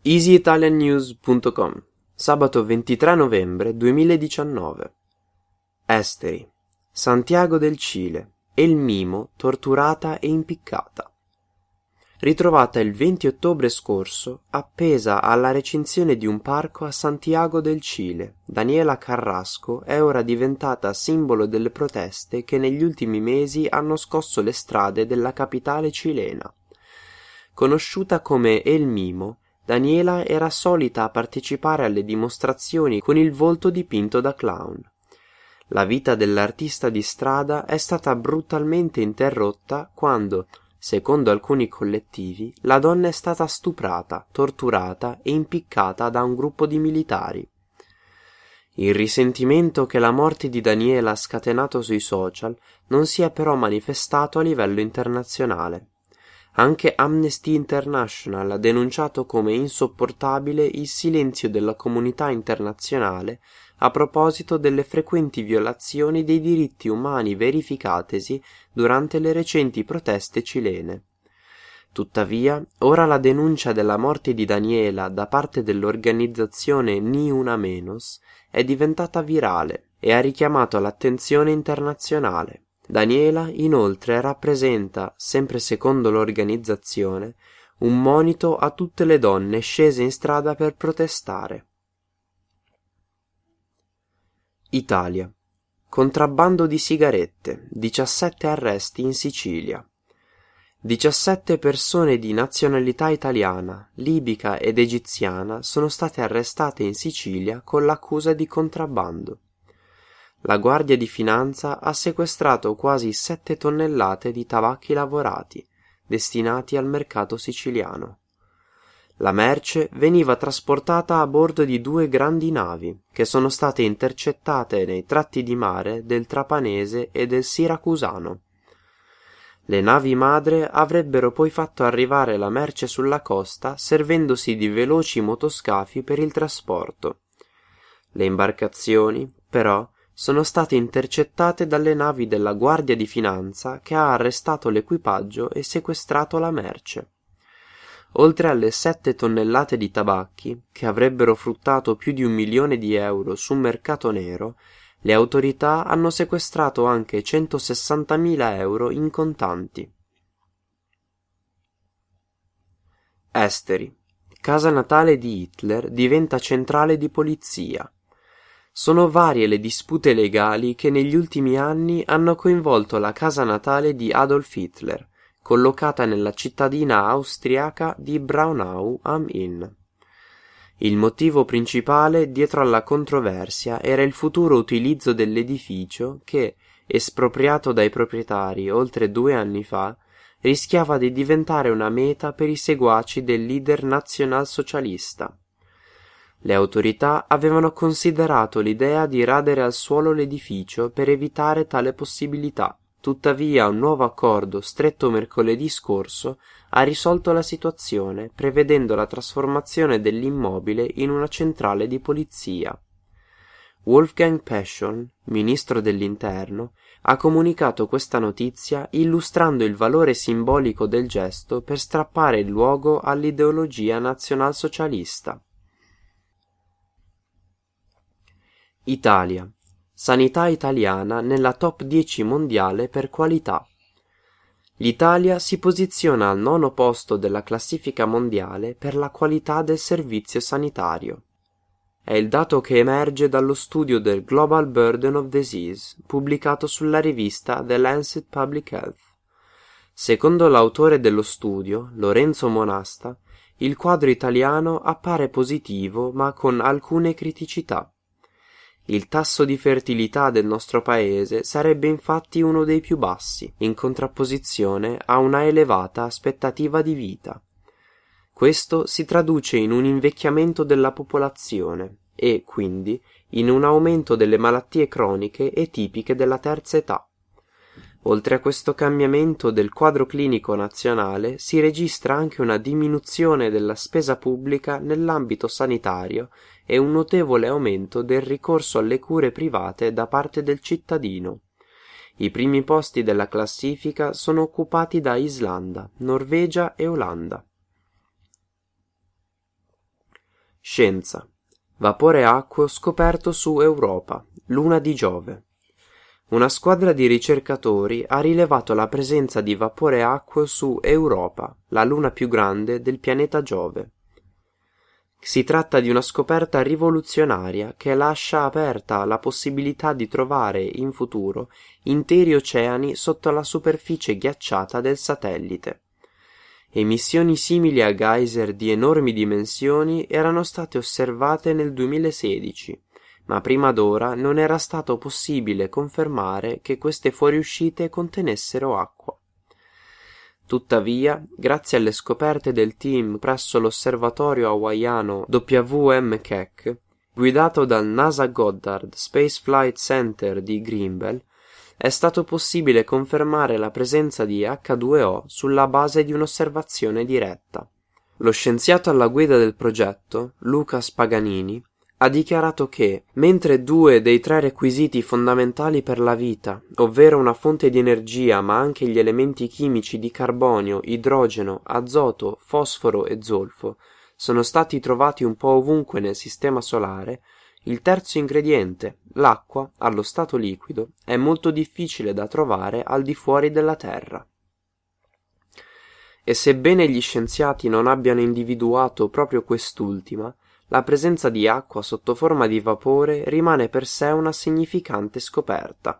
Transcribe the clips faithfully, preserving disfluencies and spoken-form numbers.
easy italian news punto com, sabato ventitré novembre duemiladiciannove. Esteri, Santiago del Cile, El Mimo torturata e impiccata. Ritrovata il venti ottobre scorso, appesa alla recinzione di un parco a Santiago del Cile, Daniela Carrasco è ora diventata simbolo delle proteste che negli ultimi mesi hanno scosso le strade della capitale cilena. Conosciuta come El Mimo, Daniela era solita partecipare alle dimostrazioni con il volto dipinto da clown. La vita dell'artista di strada è stata brutalmente interrotta quando, secondo alcuni collettivi, la donna è stata stuprata, torturata e impiccata da un gruppo di militari. Il risentimento che la morte di Daniela ha scatenato sui social non si è però manifestato a livello internazionale. Anche Amnesty International ha denunciato come insopportabile il silenzio della comunità internazionale a proposito delle frequenti violazioni dei diritti umani verificatesi durante le recenti proteste cilene. Tuttavia, ora la denuncia della morte di Daniela da parte dell'organizzazione Ni Una Menos è diventata virale e ha richiamato l'attenzione internazionale. Daniela inoltre rappresenta, sempre secondo l'organizzazione, un monito a tutte le donne scese in strada per protestare. Italia. Contrabbando di sigarette, diciassette arresti in Sicilia. diciassette persone di nazionalità italiana, libica ed egiziana sono state arrestate in Sicilia con l'accusa di contrabbando. La Guardia di Finanza ha sequestrato quasi sette tonnellate di tabacchi lavorati, destinati al mercato siciliano. La merce veniva trasportata a bordo di due grandi navi, che sono state intercettate nei tratti di mare del Trapanese e del Siracusano. Le navi madre avrebbero poi fatto arrivare la merce sulla costa servendosi di veloci motoscafi per il trasporto. Le imbarcazioni, però, sono state intercettate dalle navi della Guardia di Finanza che ha arrestato l'equipaggio e sequestrato la merce. Oltre alle sette tonnellate di tabacchi, che avrebbero fruttato più di un milione di euro sul mercato nero, le autorità hanno sequestrato anche centosessantamila euro in contanti. Esteri. Casa natale di Hitler diventa centrale di polizia. Sono varie le dispute legali che negli ultimi anni hanno coinvolto la casa natale di Adolf Hitler, collocata nella cittadina austriaca di Braunau am Inn. Il motivo principale dietro alla controversia era il futuro utilizzo dell'edificio che, espropriato dai proprietari oltre due anni fa, rischiava di diventare una meta per i seguaci del leader nazionalsocialista. Le autorità avevano considerato l'idea di radere al suolo l'edificio per evitare tale possibilità. Tuttavia un nuovo accordo stretto mercoledì scorso ha risolto la situazione prevedendo la trasformazione dell'immobile in una centrale di polizia. Wolfgang Peschorn, ministro dell'Interno, ha comunicato questa notizia illustrando il valore simbolico del gesto per strappare il luogo all'ideologia nazionalsocialista. Italia. Sanità italiana nella top dieci mondiale per qualità. L'Italia si posiziona al nono posto della classifica mondiale per la qualità del servizio sanitario. È il dato che emerge dallo studio del Global Burden of Disease, pubblicato sulla rivista The Lancet Public Health. Secondo l'autore dello studio, Lorenzo Monasta, il quadro italiano appare positivo ma con alcune criticità. Il tasso di fertilità del nostro paese sarebbe infatti uno dei più bassi, in contrapposizione a una elevata aspettativa di vita. Questo si traduce in un invecchiamento della popolazione e, quindi, in un aumento delle malattie croniche e tipiche della terza età. Oltre a questo cambiamento del quadro clinico nazionale, si registra anche una diminuzione della spesa pubblica nell'ambito sanitario e un notevole aumento del ricorso alle cure private da parte del cittadino. I primi posti della classifica sono occupati da Islanda, Norvegia e Olanda. Scienza. Vapore acqueo scoperto su Europa, luna di Giove. Una squadra di ricercatori ha rilevato la presenza di vapore acqueo su Europa, la luna più grande del pianeta Giove. Si tratta di una scoperta rivoluzionaria che lascia aperta la possibilità di trovare in futuro interi oceani sotto la superficie ghiacciata del satellite. Emissioni simili a geyser di enormi dimensioni erano state osservate nel duemilasedici, ma prima d'ora non era stato possibile confermare che queste fuoriuscite contenessero acqua. Tuttavia, grazie alle scoperte del team presso l'osservatorio hawaiano W M Keck, guidato dal NASA Goddard Space Flight Center di Greenville, è stato possibile confermare la presenza di acca due o sulla base di un'osservazione diretta. Lo scienziato alla guida del progetto, Lucas Paganini, ha dichiarato che, mentre due dei tre requisiti fondamentali per la vita, ovvero una fonte di energia ma anche gli elementi chimici di carbonio, idrogeno, azoto, fosforo e zolfo, sono stati trovati un po' ovunque nel sistema solare, il terzo ingrediente, l'acqua, allo stato liquido, è molto difficile da trovare al di fuori della Terra. E sebbene gli scienziati non abbiano individuato proprio quest'ultima, la presenza di acqua sotto forma di vapore rimane per sé una significante scoperta.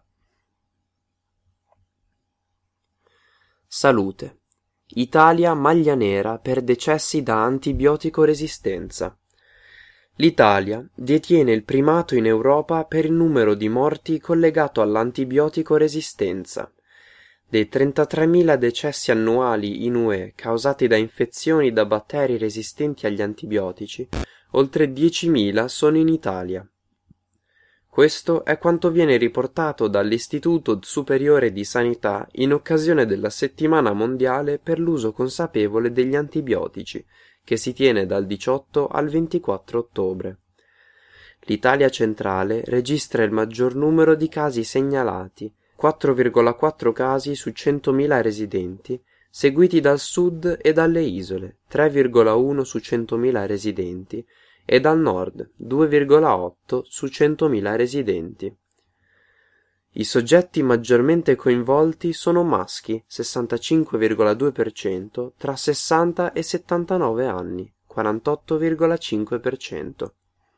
Salute. Italia maglia nera per decessi da antibiotico resistenza. L'Italia detiene il primato in Europa per il numero di morti collegato all'antibiotico resistenza. Dei trentatremila decessi annuali in U E causati da infezioni da batteri resistenti agli antibiotici, oltre diecimila sono in Italia. Questo è quanto viene riportato dall'Istituto Superiore di Sanità in occasione della Settimana Mondiale per l'uso consapevole degli antibiotici, che si tiene dal diciotto al ventiquattro ottobre. L'Italia centrale registra il maggior numero di casi segnalati, quattro virgola quattro casi su centomila residenti, seguiti dal sud e dalle isole, tre virgola uno su centomila residenti, e dal nord, due virgola otto su centomila residenti. I soggetti maggiormente coinvolti sono maschi, sessantacinque virgola due per cento, tra sessanta e settantanove anni, quarantotto virgola cinque per cento.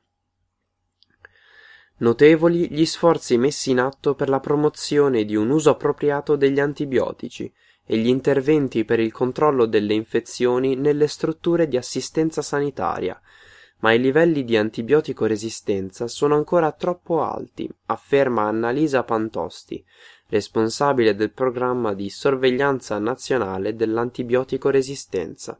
Notevoli gli sforzi messi in atto per la promozione di un uso appropriato degli antibiotici e gli interventi per il controllo delle infezioni nelle strutture di assistenza sanitaria, ma i livelli di antibiotico resistenza sono ancora troppo alti, afferma Annalisa Pantosti, responsabile del programma di sorveglianza nazionale dell'antibiotico resistenza.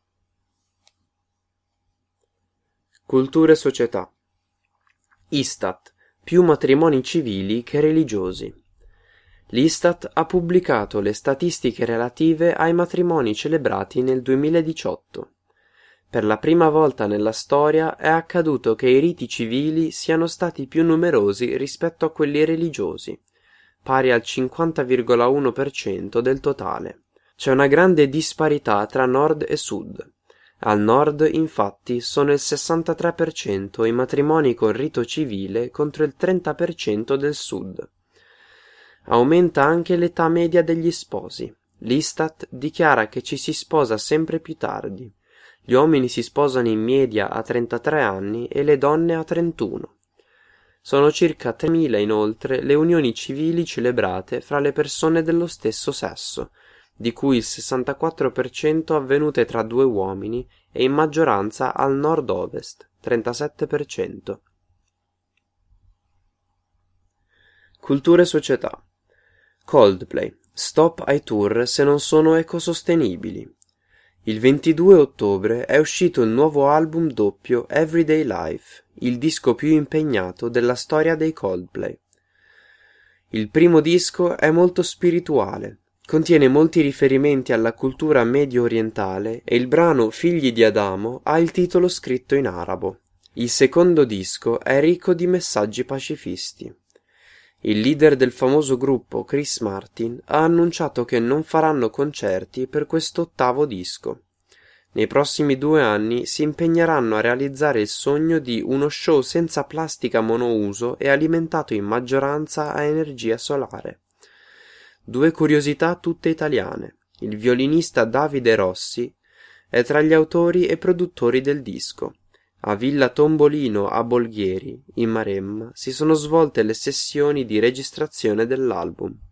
Cultura e società. Istat, più matrimoni civili che religiosi. L'Istat ha pubblicato le statistiche relative ai matrimoni celebrati nel duemiladiciotto. Per la prima volta nella storia è accaduto che i riti civili siano stati più numerosi rispetto a quelli religiosi, pari al cinquanta virgola uno per cento del totale. C'è una grande disparità tra nord e sud. Al nord, infatti, sono il sessantatré per cento i matrimoni con rito civile contro il trenta per cento del sud. Aumenta anche l'età media degli sposi. L'Istat dichiara che ci si sposa sempre più tardi. Gli uomini si sposano in media a trentatré anni e le donne a trentuno. Sono circa tremila inoltre le unioni civili celebrate fra le persone dello stesso sesso, di cui il sessantaquattro per cento avvenute tra due uomini e in maggioranza al nord-ovest, trentasette per cento. Cultura e società. Coldplay. Stop ai tour se non sono ecosostenibili. Il ventidue ottobre è uscito il nuovo album doppio Everyday Life, il disco più impegnato della storia dei Coldplay. Il primo disco è molto spirituale, contiene molti riferimenti alla cultura medio orientale e il brano Figli di Adamo ha il titolo scritto in arabo. Il secondo disco è ricco di messaggi pacifisti. Il leader del famoso gruppo, Chris Martin, ha annunciato che non faranno concerti per questo ottavo disco. Nei prossimi due anni si impegneranno a realizzare il sogno di uno show senza plastica monouso e alimentato in maggioranza a energia solare. Due curiosità tutte italiane. Il violinista Davide Rossi è tra gli autori e produttori del disco. A Villa Tombolino a Bolghieri, in Maremma, si sono svolte le sessioni di registrazione dell'album.